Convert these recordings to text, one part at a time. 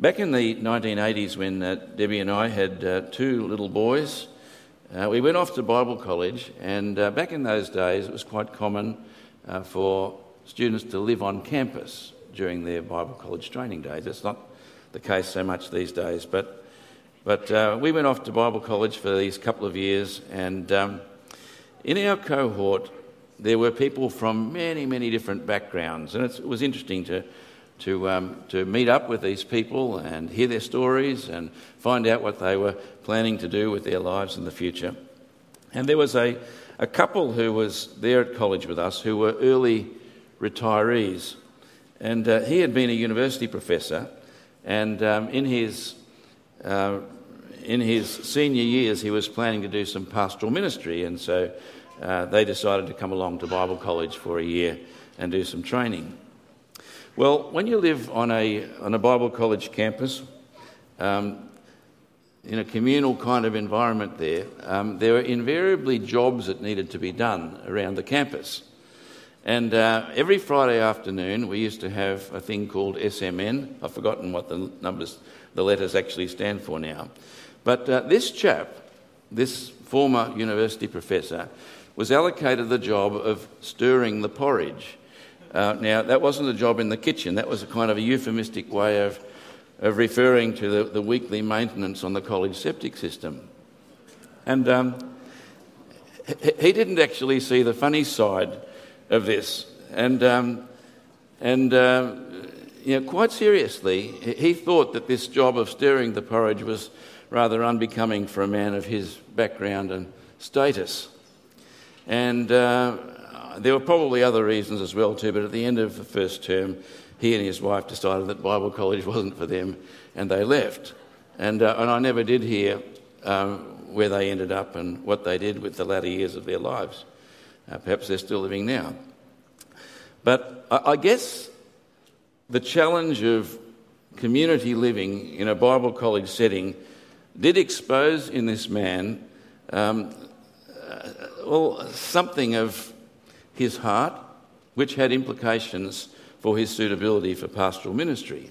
Back in the 1980s, when Debbie and I had two little boys, we went off to Bible college, and back in those days it was quite common for students to live on campus during their Bible college training days. That's not the case so much these days, but we went off to Bible college for these couple of years, and in our cohort there were people from many, many different backgrounds, and it was interesting to meet up with these people and hear their stories and find out what they were planning to do with their lives in the future. And there was a couple who was there at college with us who were early retirees, and he had been a university professor, and in his senior years he was planning to do some pastoral ministry, and so they decided to come along to Bible college for a year and do some training. Well, when you live on a Bible college campus, in a communal kind of environment there were invariably jobs that needed to be done around the campus. And every Friday afternoon we used to have a thing called SMN. I've forgotten what the letters actually stand for now. But this chap, this former university professor, was allocated the job of stirring the porridge. Now, that wasn't a job in the kitchen. That was a kind of a euphemistic way of referring to the weekly maintenance on the college septic system. And he didn't actually see the funny side of this. And quite seriously, he thought that this job of stirring the porridge was rather unbecoming for a man of his background and status. And there were probably other reasons as well too, but at the end of the first term, he and his wife decided that Bible college wasn't for them, and they left. And I never did hear where they ended up and what they did with the latter years of their lives. Perhaps they're still living now. But I guess the challenge of community living in a Bible college setting did expose in this man something of his heart, which had implications for his suitability for pastoral ministry.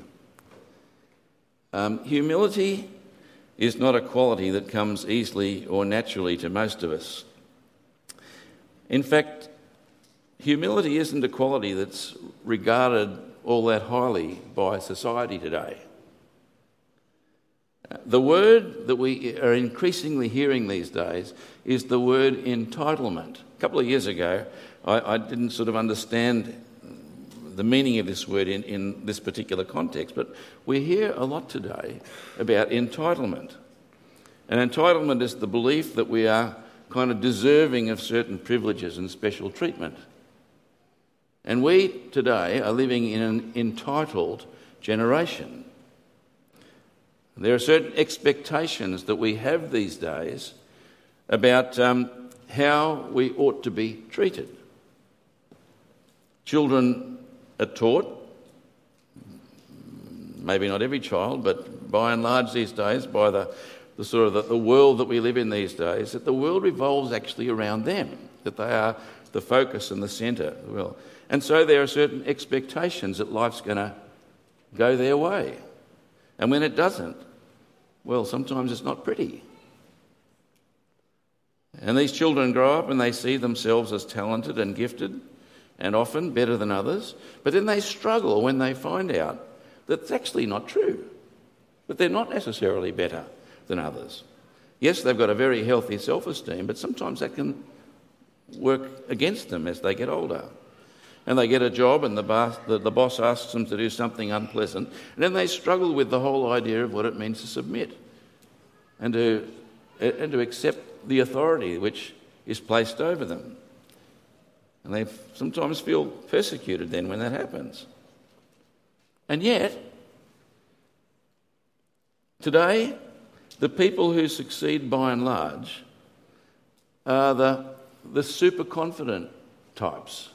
Humility is not a quality that comes easily or naturally to most of us. In fact, humility isn't a quality that's regarded all that highly by society today. The word that we are increasingly hearing these days is the word entitlement. A couple of years ago, I didn't sort of understand the meaning of this word in this particular context, but we hear a lot today about entitlement. And entitlement is the belief that we are kind of deserving of certain privileges and special treatment. And we today are living in an entitled generation. There are certain expectations that we have these days about how we ought to be treated. Children are taught, maybe not every child, but by and large these days, by the world that we live in these days, that the world revolves actually around them, that they are the focus and the centre of the world. And so there are certain expectations that life's going to go their way. And when it doesn't, well, sometimes it's not pretty. And these children grow up and they see themselves as talented and gifted and often better than others, but then they struggle when they find out that it's actually not true, that they're not necessarily better than others. Yes, they've got a very healthy self-esteem, but sometimes that can work against them as they get older. And they get a job and the boss asks them to do something unpleasant, and then they struggle with the whole idea of what it means to submit and to accept the authority which is placed over them. And they sometimes feel persecuted then when that happens. And yet, today, the people who succeed by and large are the super confident types.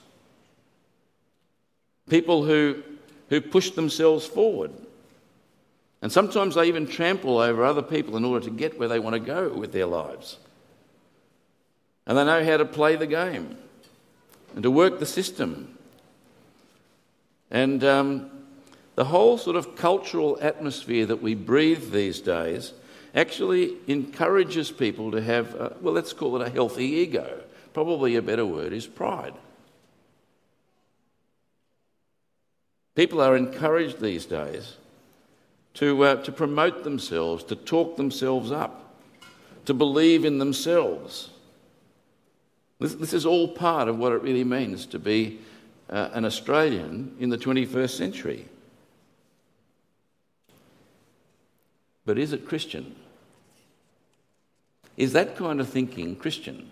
People who push themselves forward. And sometimes they even trample over other people in order to get where they want to go with their lives. And they know how to play the game and to work the system. And The whole sort of cultural atmosphere that we breathe these days actually encourages people to have, let's call it a healthy ego. Probably a better word is pride. People are encouraged these days to promote themselves, to talk themselves up, to believe in themselves. This is all part of what it really means to be an Australian in the 21st century. But is it Christian? Is that kind of thinking Christian?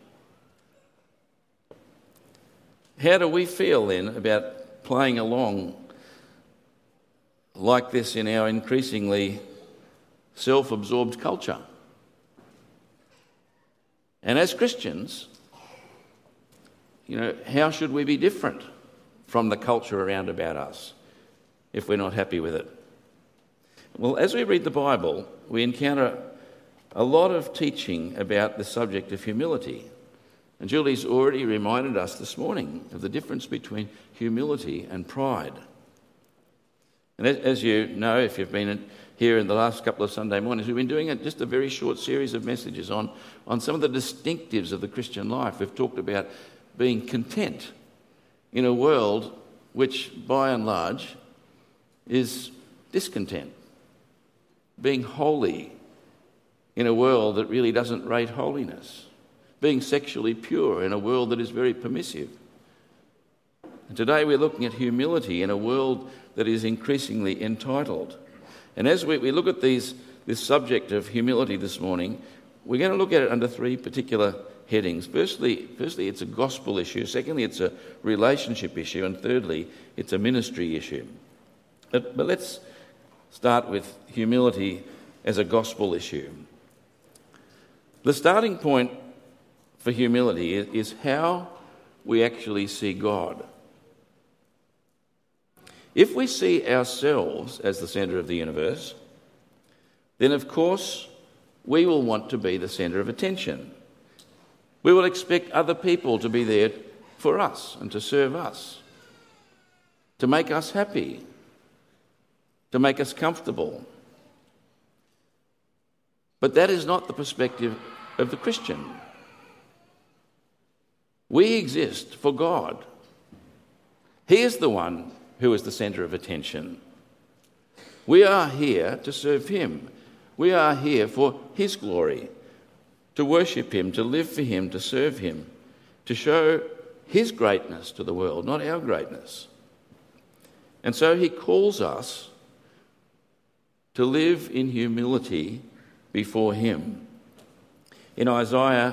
How do we feel then about playing along like this in our increasingly self-absorbed culture? And as Christians, how should we be different from the culture around about us if we're not happy with it? Well, as we read the Bible, we encounter a lot of teaching about the subject of humility. And Julie's already reminded us this morning of the difference between humility and pride. And as you know, if you've been here in the last couple of Sunday mornings, we've been doing just a very short series of messages on some of the distinctives of the Christian life. We've talked about being content in a world which, by and large, is discontent. Being holy in a world that really doesn't rate holiness. Being sexually pure in a world that is very permissive. And today we're looking at humility in a world that is increasingly entitled. And as we look at this subject of humility this morning, we're going to look at it under three particular headings. Firstly, it's a gospel issue. Secondly, it's a relationship issue. And thirdly, it's a ministry issue. But let's start with humility as a gospel issue. The starting point for humility is how we actually see God. If we see ourselves as the centre of the universe, then of course we will want to be the centre of attention. We will expect other people to be there for us and to serve us, to make us happy, to make us comfortable. But that is not the perspective of the Christian. We exist for God. He is the one who is the centre of attention. We are here to serve him. We are here for his glory, to worship him, to live for him, to serve him, to show his greatness to the world, not our greatness. And so he calls us to live in humility before him. In Isaiah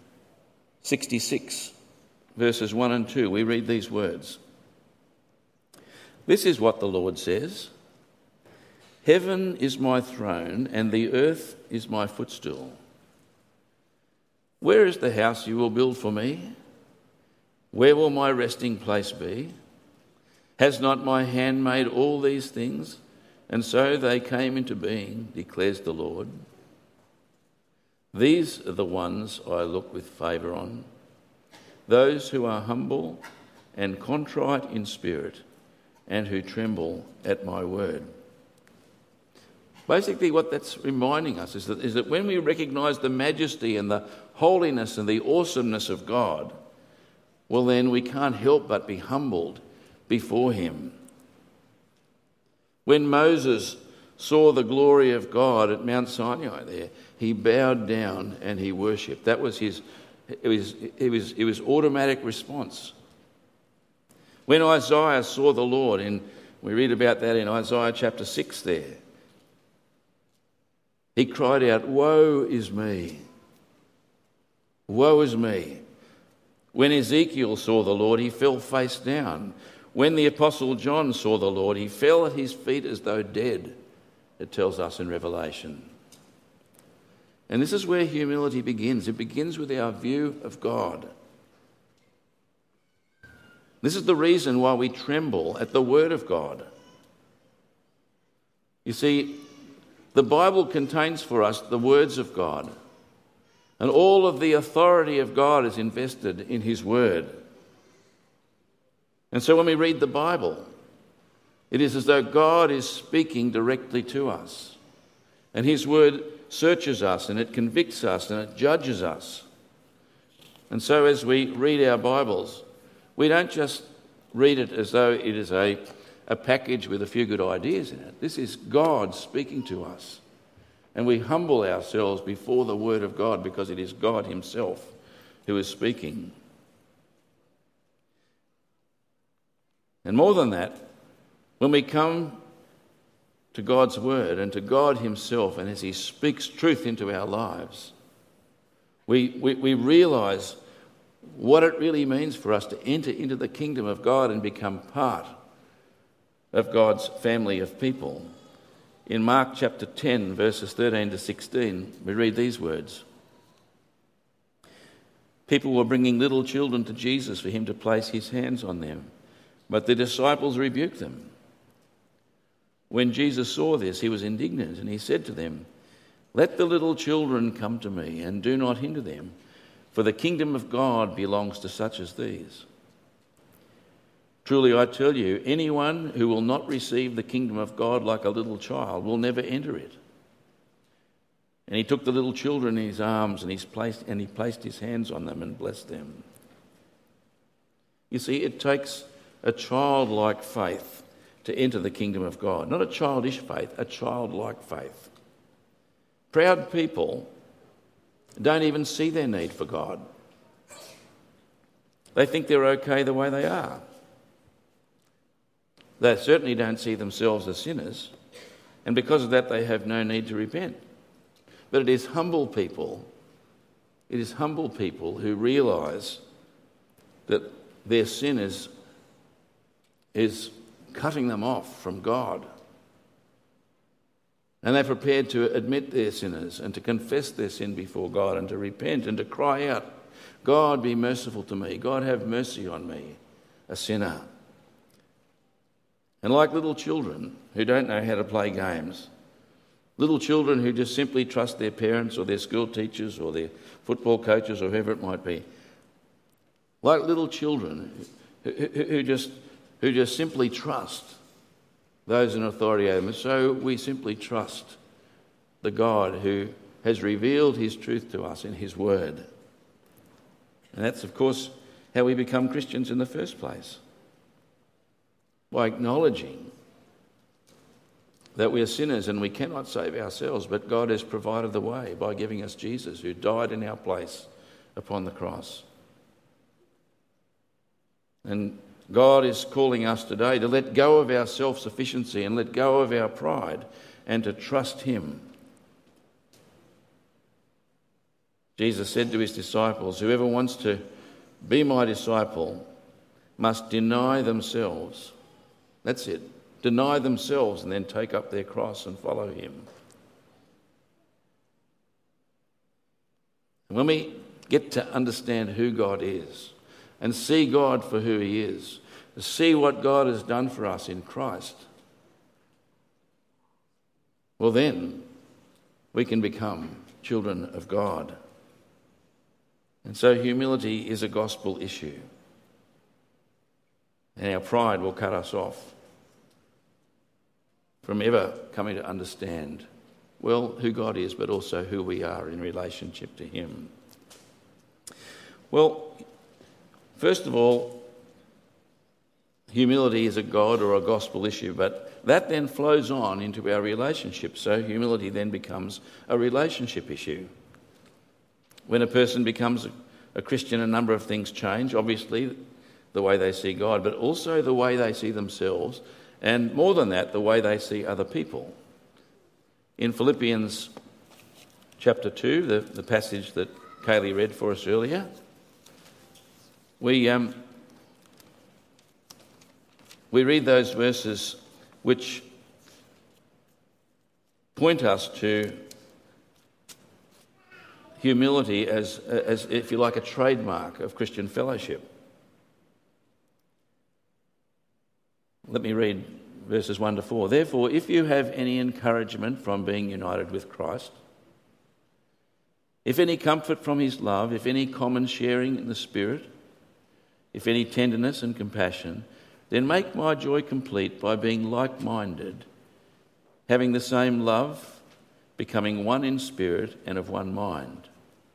66, verses 1 and 2, we read these words. This is what the Lord says. Heaven is my throne and the earth is my footstool. Where is the house you will build for me? Where will my resting place be? Has not my hand made all these things? And so they came into being, declares the Lord. These are the ones I look with favour on, those who are humble and contrite in spirit and who tremble at my word. Basically what that's reminding us is that when we recognise the majesty and the holiness and the awesomeness of God, well then we can't help but be humbled before him. When Moses saw the glory of God at Mount Sinai there, he bowed down and he worshipped. That was his automatic response. When Isaiah saw the Lord, and we read about that in Isaiah chapter 6 there, he cried out, "Woe is me! Woe is me!" When Ezekiel saw the Lord, he fell face down. When the Apostle John saw the Lord, he fell at his feet as though dead, it tells us in Revelation. And this is where humility begins. It begins with our view of God. This is the reason why we tremble at the word of God. You see, the Bible contains for us the words of God, and all of the authority of God is invested in his word. And so when we read the Bible, It is as though God is speaking directly to us. And his word searches us, and it convicts us, and it judges us. And so as we read our Bibles, we don't just read it as though it is a package with a few good ideas in it. This is God speaking to us. And we humble ourselves before the word of God because it is God himself who is speaking. And more than that, when we come to God's word and to God himself, and as he speaks truth into our lives, we realise what it really means for us to enter into the kingdom of God and become part of God's family of people. In Mark chapter 10, verses 13 to 16, we read these words. People were bringing little children to Jesus for him to place his hands on them, but the disciples rebuked them. When Jesus saw this, he was indignant, and he said to them, "Let the little children come to me, and do not hinder them, for the kingdom of God belongs to such as these. Truly I tell you, anyone who will not receive the kingdom of God like a little child will never enter it." And he took the little children in his arms, and he placed his hands on them and blessed them. You see, it takes a childlike faith to enter the kingdom of God. Not a childish faith, a childlike faith. Proud people don't even see their need for God. They think they're okay the way they are. They certainly don't see themselves as sinners, and because of that they have no need to repent. But it is humble people who realise that their sin is cutting them off from God. And they're prepared to admit they're sinners and to confess their sin before God and to repent and to cry out, "God, be merciful to me. God, have mercy on me, a sinner." And like little children who don't know how to play games, little children who just simply trust their parents or their school teachers or their football coaches or whoever it might be, like little children who just simply trust those in authority over them, so we simply trust the God who has revealed his truth to us in his word. And that's, of course, how we become Christians in the first place. By acknowledging that we are sinners and we cannot save ourselves, but God has provided the way by giving us Jesus, who died in our place upon the cross. And God is calling us today to let go of our self-sufficiency and let go of our pride and to trust him. Jesus said to his disciples, "Whoever wants to be my disciple must deny themselves." That's it. Deny themselves and then take up their cross and follow him. And when we get to understand who God is and see God for who he is, see what God has done for us in Christ, well then we can become children of God. And so humility is a gospel issue. And our pride will cut us off from ever coming to understand, well, who God is, but also who we are in relationship to him. Well, first of all, humility is a God or a gospel issue, but that then flows on into our relationship. So humility then becomes a relationship issue. When a person becomes a Christian, a number of things change. Obviously, the way they see God, but also the way they see themselves, and more than that, the way they see other people. In Philippians chapter 2, the passage that Kaylee read for us earlier, we read those verses which point us to humility as, if you like, a trademark of Christian fellowship. Let me read verses 1 to 4. "Therefore, if you have any encouragement from being united with Christ, if any comfort from his love, if any common sharing in the Spirit, if any tenderness and compassion, Then make my joy complete by being like-minded, having the same love, becoming one in spirit and of one mind.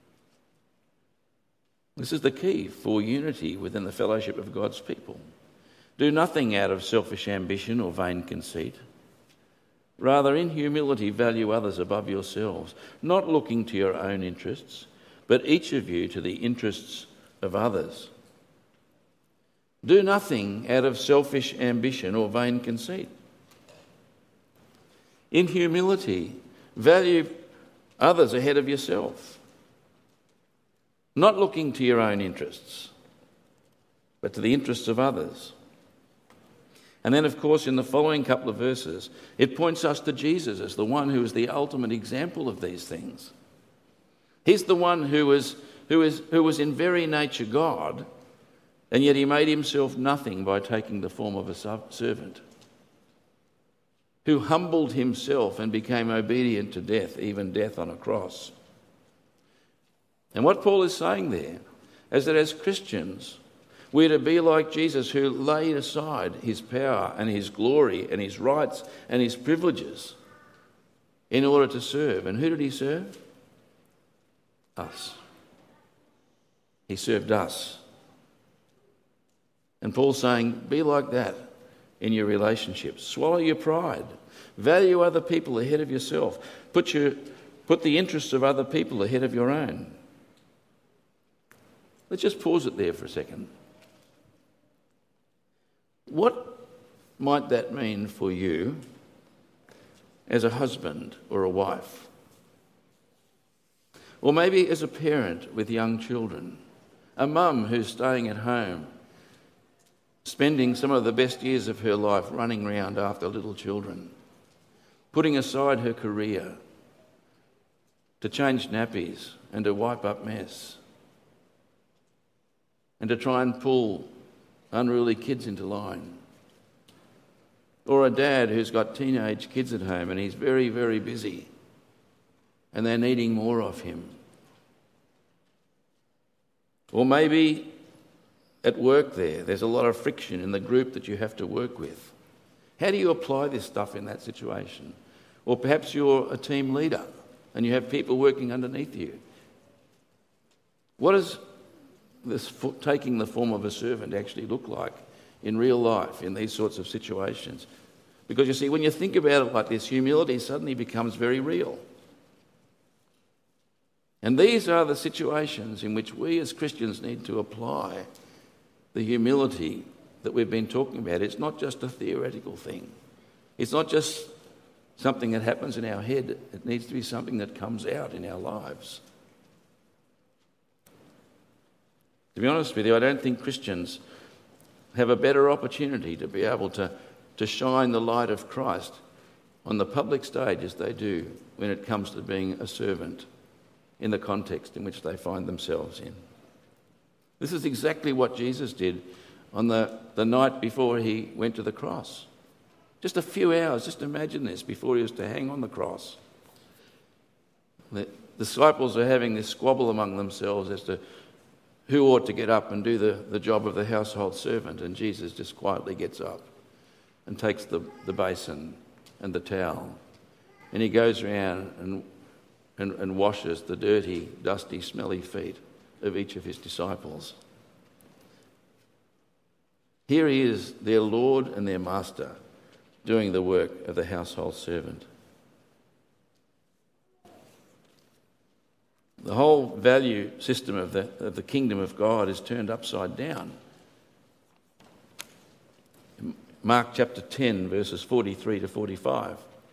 This is the key for unity within the fellowship of God's people. Do nothing out of selfish ambition or vain conceit. Rather, in humility, value others above yourselves, not looking to your own interests, but each of you to the interests of others. Do nothing out of selfish ambition or vain conceit. In humility, value others ahead of yourself, not looking to your own interests, but to the interests of others. And then, of course, in the following couple of verses, it points us to Jesus as the one who is the ultimate example of these things. He's the one who was in very nature God, and yet he made himself nothing by taking the form of a servant, who humbled himself and became obedient to death, even death on a cross. And what Paul is saying there is that as Christians, we're to be like Jesus, who laid aside his power and his glory and his rights and his privileges in order to serve. And who did he serve? Us. He served us. And Paul's saying, be like that in your relationships. Swallow your pride. Value other people ahead of yourself. Put the interests of other people ahead of your own. Let's just pause it there for a second. What might that mean for you as a husband or a wife? Or maybe as a parent with young children, a mum who's staying at home, spending some of the best years of her life running around after little children, putting aside her career to change nappies and to wipe up mess and to try and pull unruly kids into line. Or a dad who's got teenage kids at home and he's very, very busy and they're needing more of him. Or maybe at work there's a lot of friction in the group that you have to work with. How do you apply this stuff in that situation? Or perhaps you're a team leader and you have people working underneath you. What does this taking the form of a servant actually look like in real life in these sorts of situations? Because you see, when you think about it like this, humility suddenly becomes very real. And these are the situations in which we as Christians need to apply the humility that we've been talking about. It's not just a theoretical thing. It's not just something that happens in our head. It needs to be something that comes out in our lives. To be honest with you, I don't think Christians have a better opportunity to be able to shine the light of Christ on the public stage as they do when it comes to being a servant in the context in which they find themselves in. This is exactly what Jesus did on the night before he went to the cross. Just a few hours, just imagine this, before he was to hang on the cross. The disciples are having this squabble among themselves as to who ought to get up and do the job of the household servant, and Jesus just quietly gets up and takes the basin and the towel, and he goes around and washes the dirty, dusty, smelly feet of each of his disciples. Here he is, their Lord and their Master, doing the work of the household servant. The whole value system of the kingdom of God is turned upside down. Mark chapter 10, verses 43 to 45.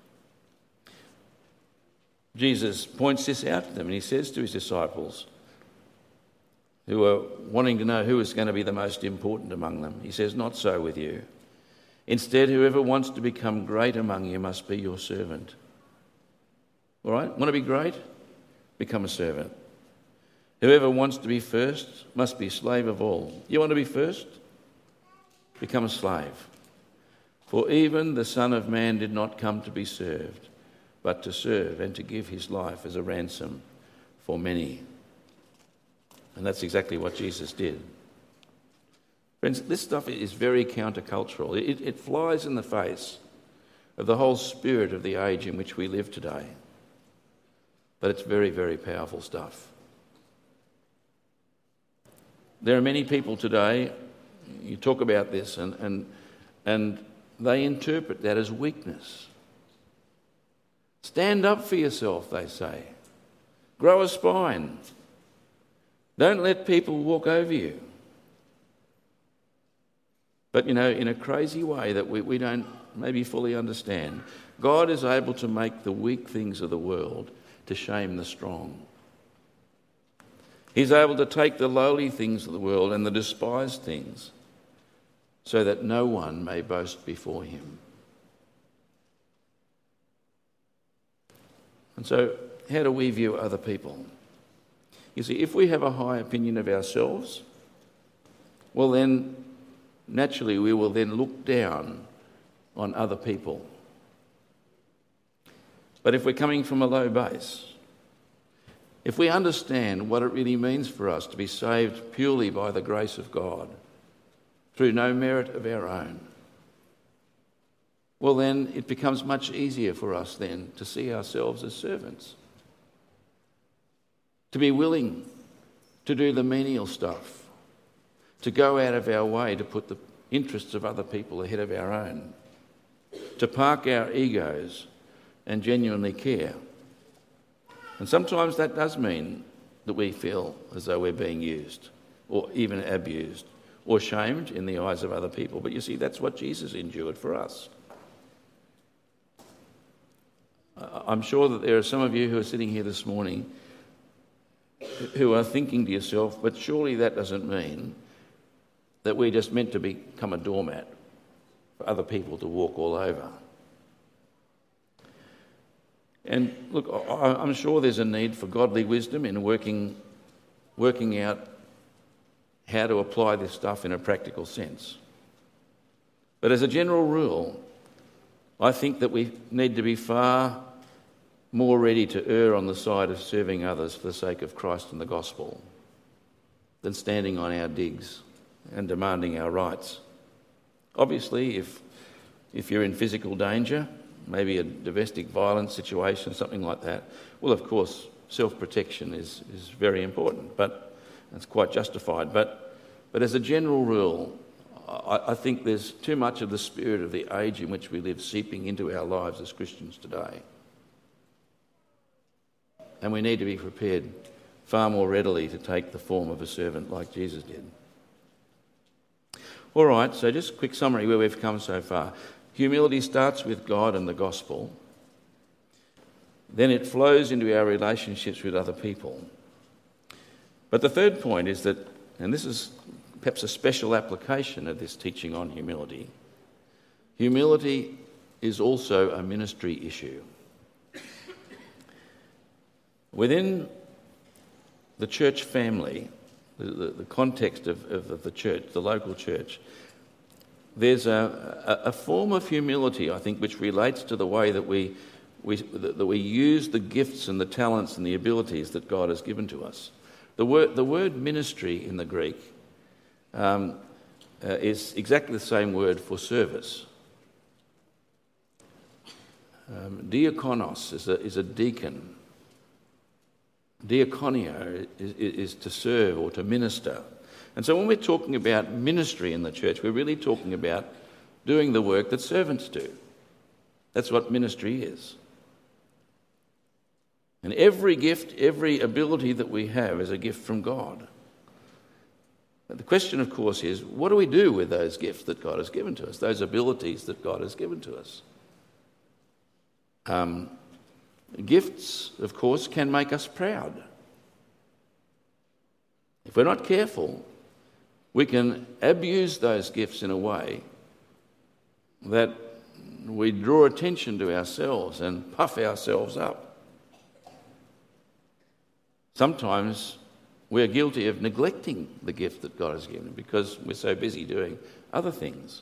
Jesus points this out to them and he says to his disciples, who are wanting to know who is going to be the most important among them, he says, "Not so with you. Instead, whoever wants to become great among you must be your servant." All right? Want to be great? Become a servant. Whoever wants to be first must be slave of all. You want to be first? Become a slave. For even the Son of Man did not come to be served, but to serve and to give his life as a ransom for many. And that's exactly what Jesus did. Friends, this stuff is very countercultural. It flies in the face of the whole spirit of the age in which we live today. But it's very, very powerful stuff. There are many people today, you talk about this, and they interpret that as weakness. Stand up for yourself, they say. Grow a spine. Don't let people walk over you. But, in a crazy way that we don't maybe fully understand, God is able to make the weak things of the world to shame the strong. He's able to take the lowly things of the world and the despised things so that no one may boast before him. And so, how do we view other people? You see, if we have a high opinion of ourselves, well then, naturally we will then look down on other people. But if we're coming from a low base, if we understand what it really means for us to be saved purely by the grace of God, through no merit of our own, well then it becomes much easier for us then to see ourselves as servants, to be willing to do the menial stuff, to go out of our way to put the interests of other people ahead of our own, to park our egos and genuinely care. And sometimes that does mean that we feel as though we're being used or even abused or shamed in the eyes of other people. But you see, that's what Jesus endured for us. I'm sure that there are some of you who are sitting here this morning who are thinking to yourself, but surely that doesn't mean that we're just meant to become a doormat for other people to walk all over. And look, I'm sure there's a need for godly wisdom in working out how to apply this stuff in a practical sense. But as a general rule, I think that we need to be far more ready to err on the side of serving others for the sake of Christ and the gospel than standing on our digs and demanding our rights. Obviously, if you're in physical danger, maybe a domestic violence situation, something like that, well, of course, self-protection is very important, but it's quite justified. But as a general rule, I think there's too much of the spirit of the age in which we live seeping into our lives as Christians today. And we need to be prepared far more readily to take the form of a servant like Jesus did. All right, so just a quick summary where we've come so far. Humility starts with God and the gospel. Then it flows into our relationships with other people. But the third point is that, and this is perhaps a special application of this teaching on humility, humility is also a ministry issue. Within the church family, the context of the church, the local church, there's a form of humility, I think, which relates to the way that we use the gifts and the talents and the abilities that God has given to us. The word ministry in the Greek is exactly the same word for service. Diakonos is a deacon. Diakonio is to serve or to minister. And so when we're talking about ministry in the church, we're really talking about doing the work that servants do. That's what ministry is. And every gift, every ability that we have is a gift from God. But the question, of course, is what do we do with those gifts that God has given to us, those abilities that God has given to us? Gifts, of course, can make us proud. If we're not careful, we can abuse those gifts in a way that we draw attention to ourselves and puff ourselves up. Sometimes we're guilty of neglecting the gift that God has given because we're so busy doing other things.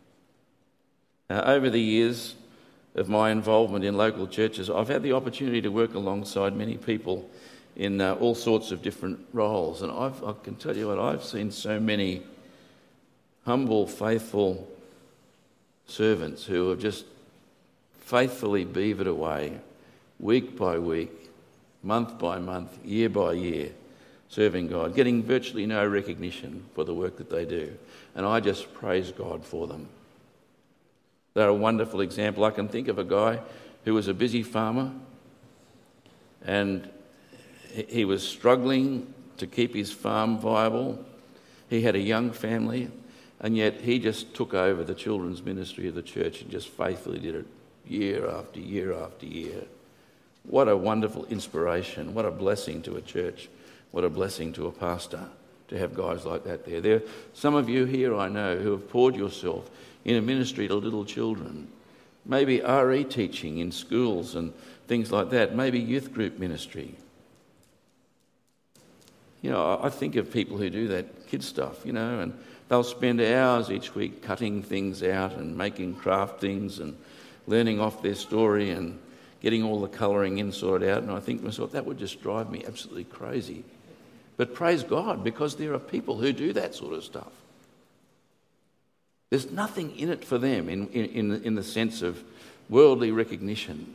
Over the years of my involvement in local churches, I've had the opportunity to work alongside many people in all sorts of different roles. And I can tell you what, I've seen so many humble, faithful servants who have just faithfully beavered away week by week, month by month, year by year, serving God, getting virtually no recognition for the work that they do. And I just praise God for them. They're a wonderful example. I can think of a guy who was a busy farmer, and he was struggling to keep his farm viable. He had a young family, and yet he just took over the children's ministry of the church and just faithfully did it year after year after year. What a wonderful inspiration. What a blessing to a church. What a blessing to a pastor to have guys like that there. There are some of you here I know who have poured yourself in a ministry to little children. Maybe RE teaching in schools and things like that. Maybe youth group ministry. You know, I think of people who do that kid stuff, you know, and they'll spend hours each week cutting things out and making craft things and learning off their story and getting all the colouring in sorted out. And I think to myself, that would just drive me absolutely crazy. But praise God, because there are people who do that sort of stuff. There's nothing in it for them in the sense of worldly recognition.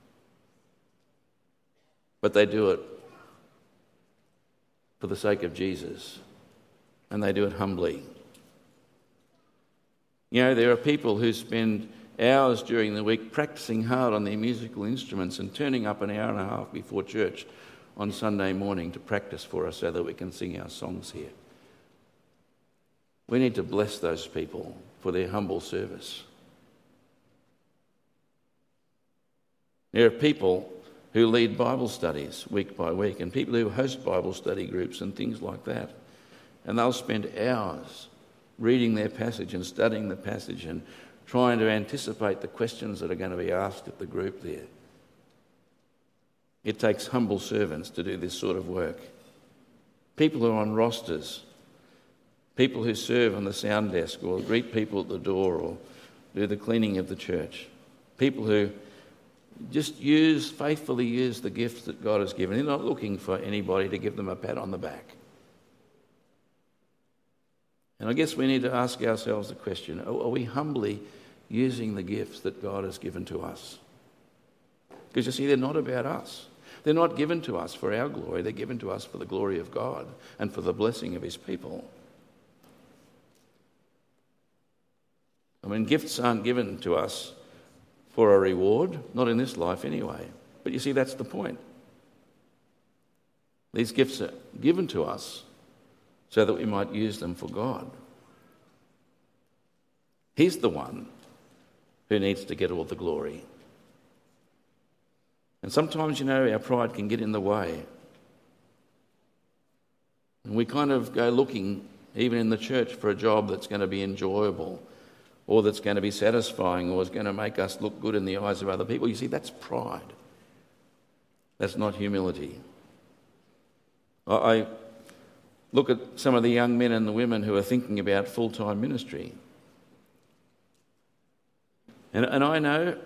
But they do it for the sake of Jesus, and they do it humbly. You know, there are people who spend hours during the week practicing hard on their musical instruments and turning up an hour and a half before church on Sunday morning to practice for us so that we can sing our songs here. We need to bless those people for their humble service. There are people who lead Bible studies week by week and people who host Bible study groups and things like that. And they'll spend hours reading their passage and studying the passage and trying to anticipate the questions that are going to be asked at the group there. It takes humble servants to do this sort of work. People who are on rosters, people who serve on the sound desk or greet people at the door or do the cleaning of the church. People who just faithfully use the gifts that God has given. They're not looking for anybody to give them a pat on the back. And I guess we need to ask ourselves the question, are we humbly using the gifts that God has given to us? Because you see, they're not about us. They're not given to us for our glory. They're given to us for the glory of God and for the blessing of his people. I mean, gifts aren't given to us for a reward, not in this life anyway. But you see, that's the point. These gifts are given to us so that we might use them for God. He's the one who needs to get all the glory. And sometimes, you know, our pride can get in the way. And we kind of go looking, even in the church, for a job that's going to be enjoyable or that's going to be satisfying or is going to make us look good in the eyes of other people. You see, that's pride. That's not humility. I look at some of the young men and the women who are thinking about full-time ministry. And I know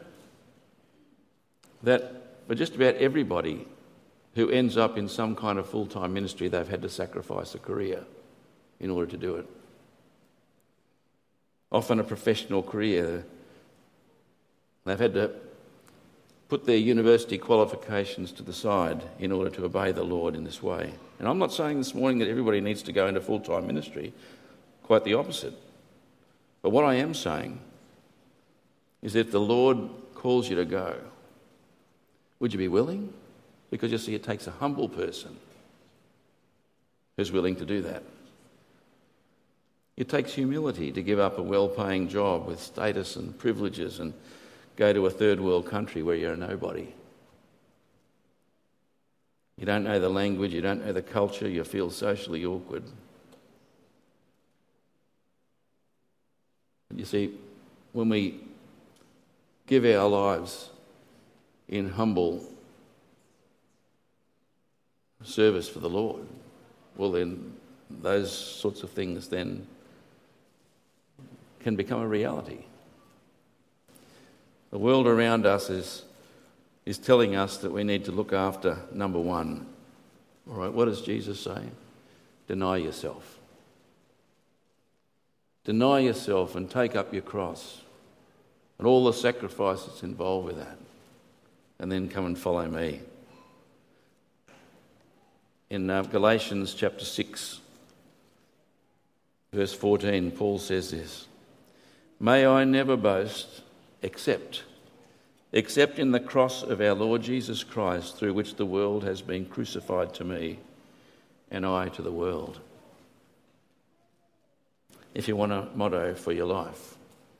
that for just about everybody who ends up in some kind of full-time ministry, they've had to sacrifice a career in order to do it. Often a professional career. They've had to put their university qualifications to the side in order to obey the Lord in this way. And I'm not saying this morning that everybody needs to go into full-time ministry. Quite the opposite. But what I am saying is if the Lord calls you to go, would you be willing? Because you see, it takes a humble person who's willing to do that. It takes humility to give up a well-paying job with status and privileges and go to a third world country where you're a nobody. You don't know the language, you don't know the culture, you feel socially awkward. You see, when we give our lives in humble service for the Lord, well then those sorts of things then can become a reality. The world around us is telling us that we need to look after number one. All right, what does Jesus say? Deny yourself. Deny yourself and take up your cross and all the sacrifices involved with that, and then come and follow me. In Galatians chapter 6, verse 14, Paul says this: "May I never boast except in the cross of our Lord Jesus Christ, through which the world has been crucified to me and I to the world." If you want a motto for your life,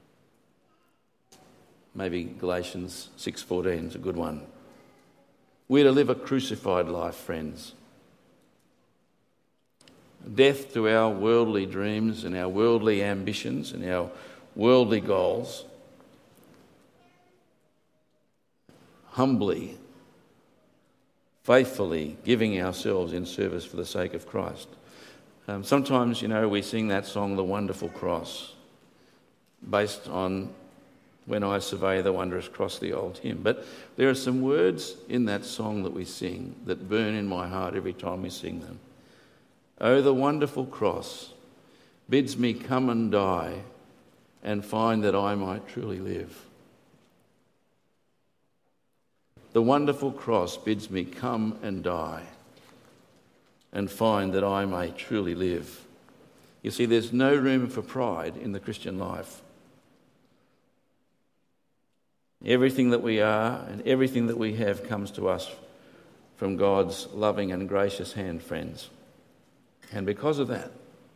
maybe Galatians 6:14 is a good one. We're to live a crucified life, friends. Death to our worldly dreams and our worldly ambitions and our worldly goals. Humbly, faithfully giving ourselves in service for the sake of Christ. Sometimes, we sing that song, "The Wonderful Cross," based on "When I Survey the Wondrous Cross," the old hymn. But there are some words in that song that we sing that burn in my heart every time we sing them. "Oh, the wonderful cross bids me come and die and find that I might truly live." The wonderful cross bids me come and die and find that I may truly live. You see, there's no room for pride in the Christian life. Everything that we are and everything that we have comes to us from God's loving and gracious hand, friends. And because of that,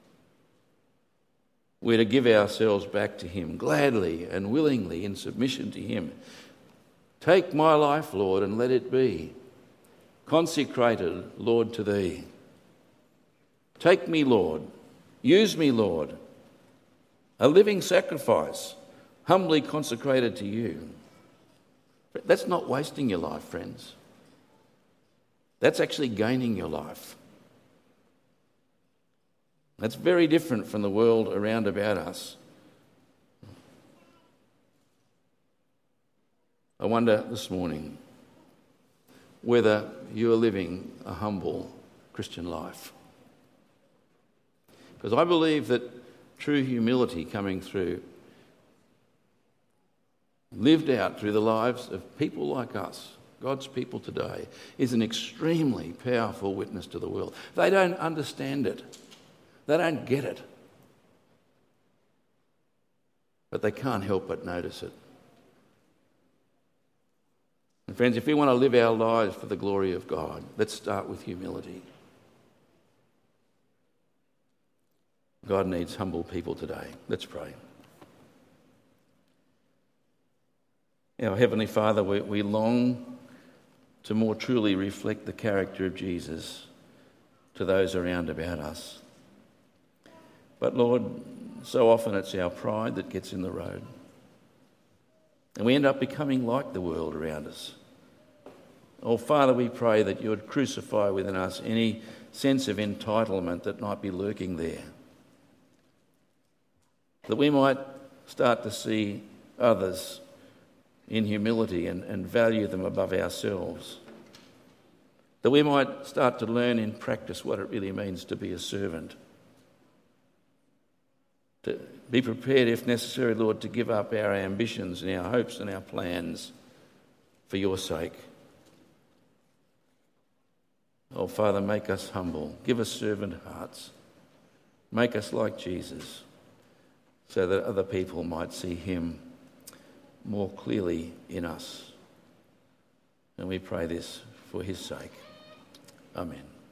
we're to give ourselves back to Him gladly and willingly in submission to Him. "Take my life, Lord, and let it be consecrated, Lord, to Thee. Take me, Lord. Use me, Lord. A living sacrifice, humbly consecrated to You." That's not wasting your life, friends. That's actually gaining your life. That's very different from the world around about us. I wonder this morning whether you are living a humble Christian life. Because I believe that true humility coming through, lived out through the lives of people like us, God's people today, is an extremely powerful witness to the world. They don't understand it. They don't get it. But they can't help but notice it. And friends, if we want to live our lives for the glory of God, let's start with humility. God needs humble people today. Let's pray. Our Heavenly Father, we long to more truly reflect the character of Jesus to those around about us. But Lord, so often it's our pride that gets in the road. And we end up becoming like the world around us. Oh, Father, we pray that You would crucify within us any sense of entitlement that might be lurking there. That we might start to see others in humility and value them above ourselves. That we might start to learn in practice what it really means to be a servant. To be prepared, if necessary, Lord, to give up our ambitions and our hopes and our plans for Your sake. Oh, Father, make us humble. Give us servant hearts. Make us like Jesus, so that other people might see Him more clearly in us. And we pray this for His sake. Amen.